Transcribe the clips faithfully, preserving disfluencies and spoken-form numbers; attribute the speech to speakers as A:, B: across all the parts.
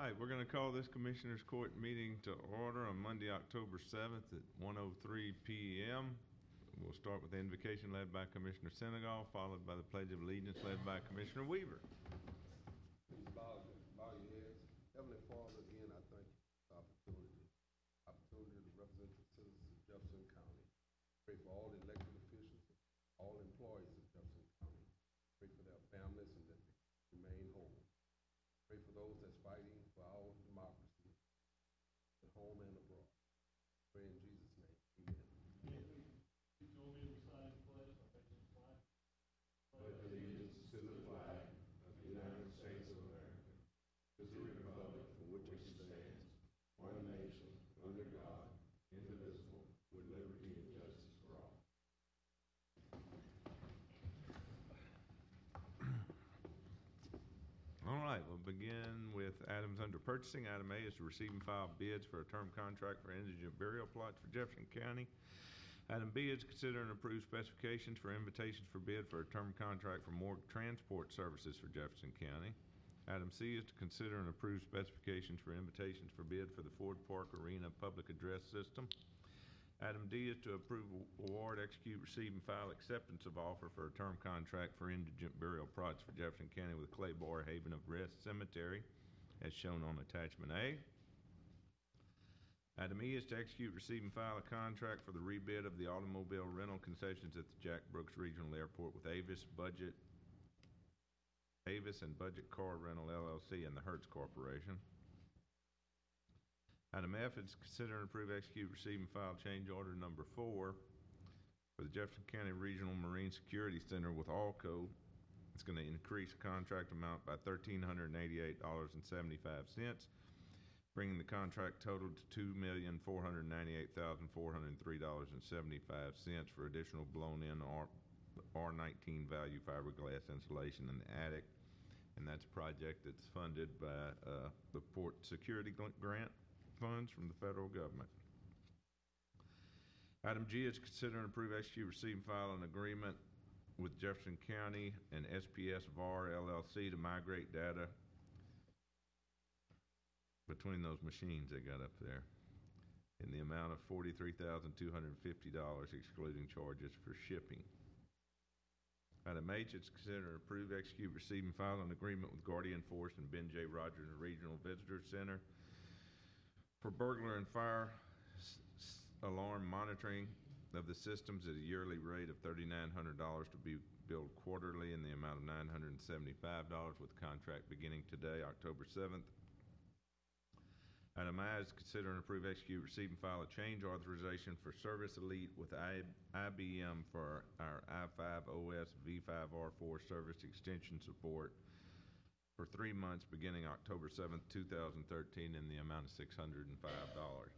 A: right, we're going to call this Commissioners Court meeting to order on Monday, October seventh at one oh three p m We'll start with the invocation led by Commissioner Senegal, followed by the Pledge of Allegiance led by Commissioner Weaver.
B: Please bow, bow your heads. Heavenly Father, again, I thank you for the opportunity, opportunity to represent the citizens of Jefferson County. Pray for all elected officials, all employees of Jefferson County. Pray for their families and that they remain whole. Pray for those that's fighting for our democracy at home and abroad. Pray in Jesus' name. Amen. Amen.
C: You join me in reciting the pledge. I take this flag.
B: Pledge allegiance to the flag of the United States of America, to the republic for which it stands, one nation, under God, indivisible, with liberty and justice for all.
A: All right, we'll begin with items under purchasing. Item A is to receive and file bids for a term contract for indigent burial plots for Jefferson County. Item B is to consider and approve specifications for invitations for bid for a term contract for morgue transport services for Jefferson County. Item C is to consider and approve specifications for invitations for bid for the Ford Park Arena public address system. Item D is to approve award, execute, receive, and file acceptance of offer for a term contract for indigent burial plots for Jefferson County with Claiborne Haven of Rest Cemetery, as shown on attachment A. Item E is to execute, receive, and file a contract for the rebid of the automobile rental concessions at the Jack Brooks Regional Airport with Avis Budget, Avis and Budget Car Rental L L C and the Hertz Corporation. Item F is to consider and approve, execute, receive, and file change order number four for the Jefferson County Regional Marine Security Center with Allco. It's going to increase the contract amount by one thousand three hundred eighty-eight dollars and seventy-five cents, bringing the contract total to two million four hundred ninety-eight thousand four hundred three dollars and seventy-five cents for additional blown-in R nineteen value fiberglass insulation in the attic. And that's a project that's funded by uh, the Port Security Grant funds from the federal government. Item G is consider and approve, execute, receive, and file an agreement with Jefferson County and S P S V A R L L C to migrate data between those machines they got up there in the amount of forty-three thousand two hundred fifty dollars, excluding charges for shipping. Item H is consider and approve, execute, receive, and file an agreement with Guardian Force and Ben J. Rogers Regional Visitor Center for burglar and fire alarm monitoring of the systems at a yearly rate of three thousand nine hundred dollars to be billed quarterly in the amount of nine hundred seventy-five dollars, with the contract beginning today, October seventh. Item I is consider and approve, execute, receive, and file a change authorization for Service Elite with I B M for our I five O S V five R four service extension support for three months beginning October seventh, two thousand thirteen in the amount of six hundred five dollars.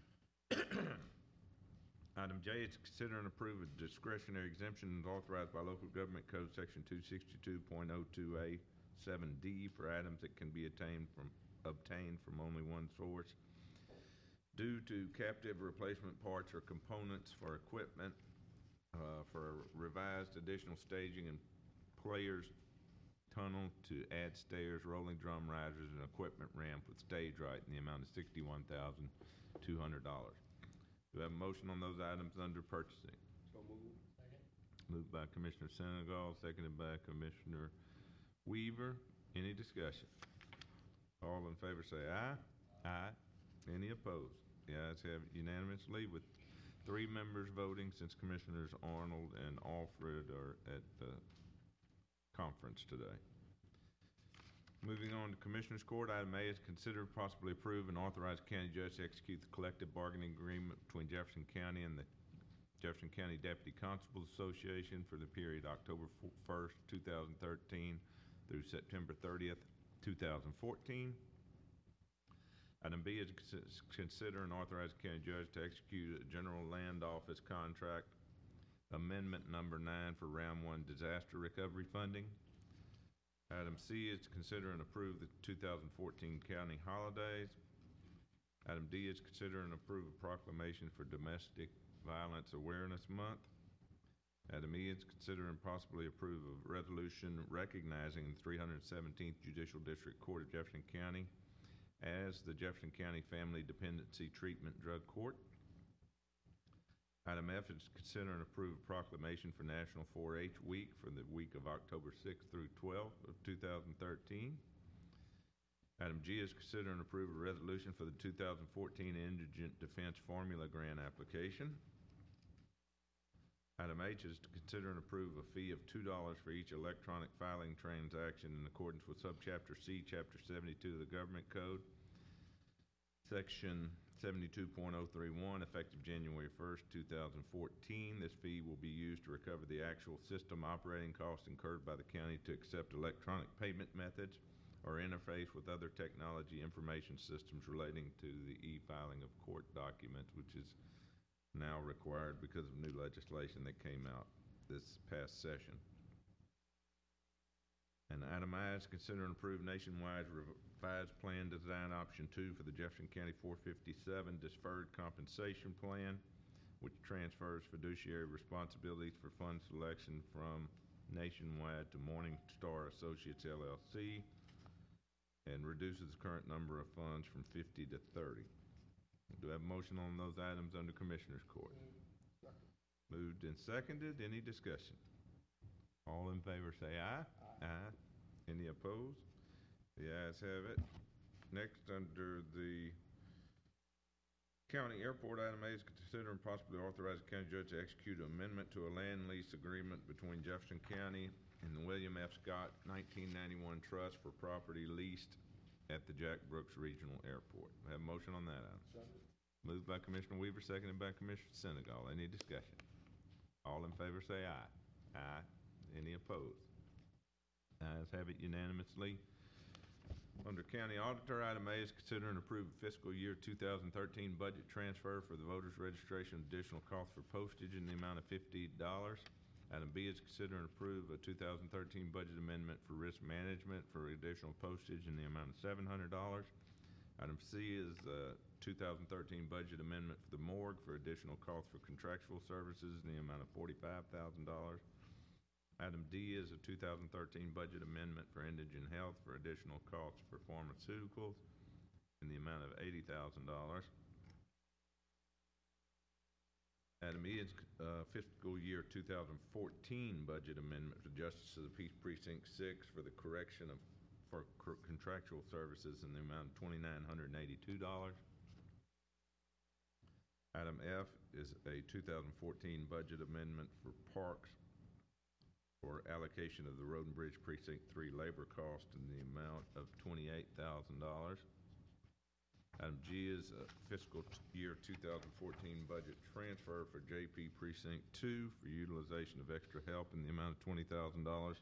A: Item J is to consider and approve a discretionary exemption authorized by Local Government Code Section two sixty-two point oh two A seven D for items that can be attained from obtained from only one source due to captive replacement parts or components for equipment uh, for revised additional staging and players tunnel to add stairs, rolling drum risers, and equipment ramp with stage right in the amount of sixty-one thousand two hundred dollars. Do we have a motion on those items under purchasing?
B: So moved.
C: Second.
A: Moved by Commissioner Senegal, seconded by Commissioner Weaver. Any discussion? All in favor say aye. Aye. Aye. Any opposed? The ayes have it unanimously with three members voting, since Commissioners Arnold and Alfred are at the conference today. Moving on to Commissioners Court, item A is consider, possibly approve, and authorize county judge to execute the collective bargaining agreement between Jefferson County and the Jefferson County Deputy Constables Association for the period October first, two thousand thirteen through September thirtieth, two thousand fourteen. Item B is to consider and authorize the county judge to execute a general land office contract amendment number nine for round one disaster recovery funding. Item C is to consider and approve the two thousand fourteen county holidays. Item D is to consider and approve a proclamation for Domestic Violence Awareness Month. Item E is to consider and possibly approve a resolution recognizing the three hundred seventeenth Judicial District Court of Jefferson County as the Jefferson County Family Dependency Treatment Drug Court. Item F is consider and approve a proclamation for National four H Week for the week of October sixth through twelfth of two thousand thirteen. Item G is consider and approve a resolution for the two thousand fourteen Indigent Defense Formula Grant application. Item H is to consider and approve a fee of two dollars for each electronic filing transaction in accordance with Subchapter C, Chapter seventy-two of the Government Code, Section seventy-two point oh three one, effective January first, two thousand fourteen. This fee will be used to recover the actual system operating costs incurred by the county to accept electronic payment methods or interface with other technology information systems relating to the e-filing of court documents, which is now required because of new legislation that came out this past session. And item I is consider and approve nationwide revised plan design option two for the Jefferson County four fifty-seven deferred compensation plan, which transfers fiduciary responsibilities for fund selection from Nationwide to Morningstar Associates L L C and reduces the current number of funds from fifty to thirty. Do I have a motion on those items under Commissioners Court? Moved and seconded. Any discussion? All in favor say aye. Aye. Aye. Any opposed? The ayes have it. Next, under the county airport, item A is consider and possibly authorize the county judge to execute an amendment to a land lease agreement between Jefferson County and the William F. Scott nineteen ninety-one Trust for property leased at the Jack Brooks Regional Airport. I have a motion on that item.
B: Second.
A: Moved by Commissioner Weaver, seconded by Commissioner Senegal. Any discussion? All in favor say aye. Aye. Any opposed? Ayes have it unanimously. Under County Auditor, item A is consider and approve fiscal year two thousand thirteen budget transfer for the voters registration additional cost for postage in the amount of fifty dollars. Item B is consider and approve a two thousand thirteen budget amendment for risk management for additional postage in the amount of seven hundred dollars. Item C is a two thousand thirteen budget amendment for the morgue for additional costs for contractual services in the amount of forty-five thousand dollars. Item D is a two thousand thirteen budget amendment for indigent health for additional costs for pharmaceuticals in the amount of eighty thousand dollars. Item E is uh, fiscal year two thousand fourteen budget amendment for Justice of the Peace Precinct six for the correction of for contractual services in the amount of two thousand nine hundred eighty-two dollars. Item F is a two thousand fourteen budget amendment for parks for allocation of the Road and Bridge Precinct three labor cost in the amount of twenty-eight thousand dollars. Item G is a fiscal year two thousand fourteen budget transfer for J P Precinct two for utilization of extra help in the amount of twenty thousand dollars.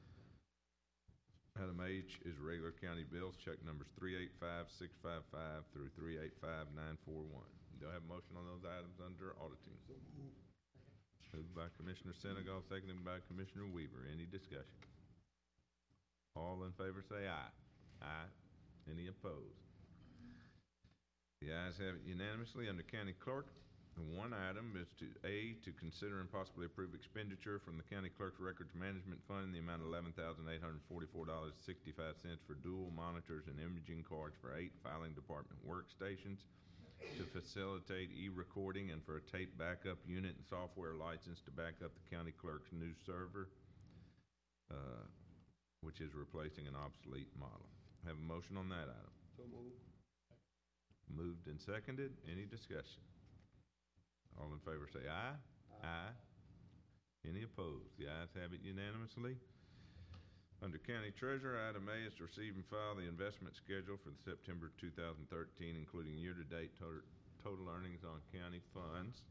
A: Item H is regular county bills, check numbers three eight five six five five through three eight five nine four one. Do I have a motion on those items under auditing?
B: So moved.
A: Moved by Commissioner Senegal, seconded by Commissioner Weaver. Any discussion? All in favor say aye. Aye. Any opposed? The ayes have it unanimously. Under County Clerk, one item is to A, to consider and possibly approve expenditure from the County Clerk's Records Management Fund in the amount of eleven thousand eight hundred forty-four dollars and sixty-five cents for dual monitors and imaging cards for eight filing department workstations, to facilitate e-recording and for a tape backup unit and software license to back up the county clerk's new server, uh, which is replacing an obsolete model. Have a motion on that item.
B: So moved.
A: Moved and seconded. Any discussion? All in favor say aye. Aye. Aye. Any opposed? The ayes have it unanimously. Under County Treasurer, item A is to receive and file the investment schedule for the September two thousand thirteen, including year-to-date total, total earnings on county funds.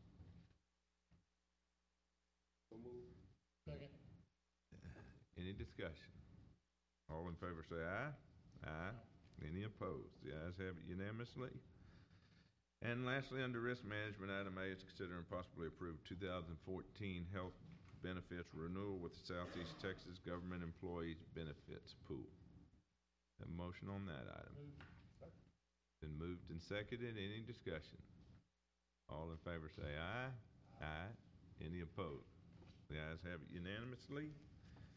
B: So moved.
C: Second.
A: Any discussion? All in favor say aye. Aye. Any opposed? The ayes have it unanimously. And lastly, under Risk Management, item A is consider and possibly approve two thousand fourteen health benefits renewal with the Southeast Texas Government Employees Benefits Pool. Have a motion on that item.
C: Move.
A: Been moved and seconded. Any discussion? All in favor say aye. Aye. Aye. Any opposed? The ayes have it unanimously.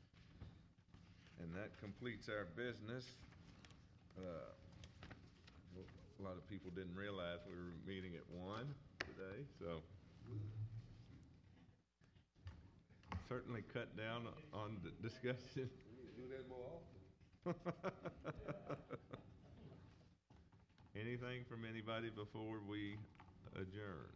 A: And that completes our business. Uh, A lot of people didn't realize we were meeting at one today, so. Certainly cut down on the discussion.
B: We need to do that more often.
A: Anything from anybody before we adjourn?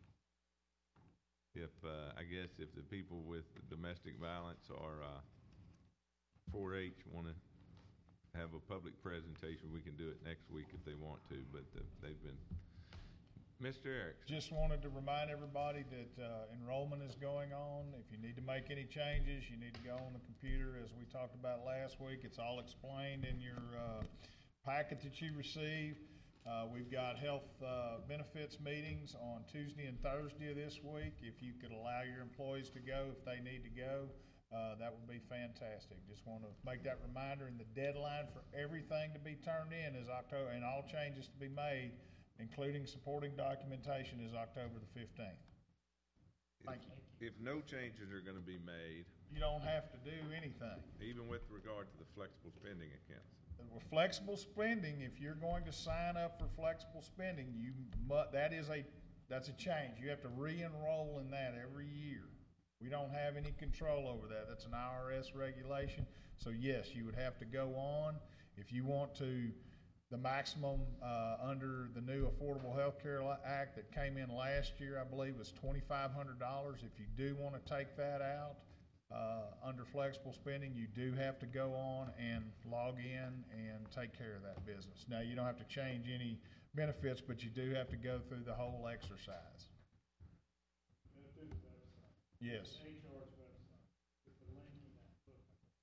A: If, uh, I guess if the people with domestic violence or, uh, four H wanna have a public presentation, we can do it next week if they want to, but uh, they've been. Mister Erickson.
D: Just wanted to remind everybody that uh, enrollment is going on. If you need to make any changes, you need to go on the computer, as we talked about last week. It's all explained in your uh, packet that you received. Uh, We've got health uh, benefits meetings on Tuesday and Thursday of this week. If you could allow your employees to go if they need to go, uh, that would be fantastic. Just want to make that reminder, and the deadline for everything to be turned in is October, and all changes to be made, including supporting documentation, is October the fifteenth. Thank you.
A: If no changes are gonna be made,
D: You don't have to do anything.
A: even with regard to the flexible spending accounts,
D: With flexible spending, if you're going to sign up for flexible spending, you mu, that is a, that's a change. You have to re-enroll in that every year. We don't have any control over that. That's an I R S regulation. So yes, you would have to go on. If you want to, the maximum, uh, under the new Affordable Health Care Act that came in last year, I believe, was twenty-five hundred dollars. If you do want to take that out, uh, under flexible spending, you do have to go on and log in and take care of that business. Now, you don't have to change any benefits, but you do have to go through the whole exercise.
C: And through the website,
D: Yes.
C: H R's website, with the link in that book.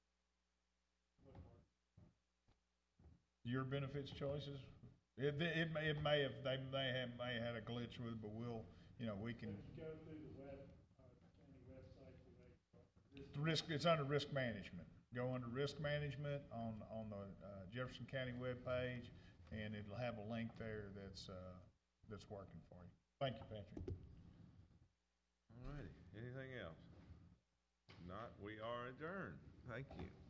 C: What part?
D: Your benefits choices, it, it may, it may have, they may have, may have had a glitch with it, but we'll, you know, we can,
C: If you go through the web, uh, county website for H R, this
D: the risk, it's under risk management. Go under risk management on, on the uh, Jefferson County webpage, and it'll have a link there that's, uh, that's working for you. Thank you, Patrick.
A: all righty, anything else? If not, we are adjourned, thank you.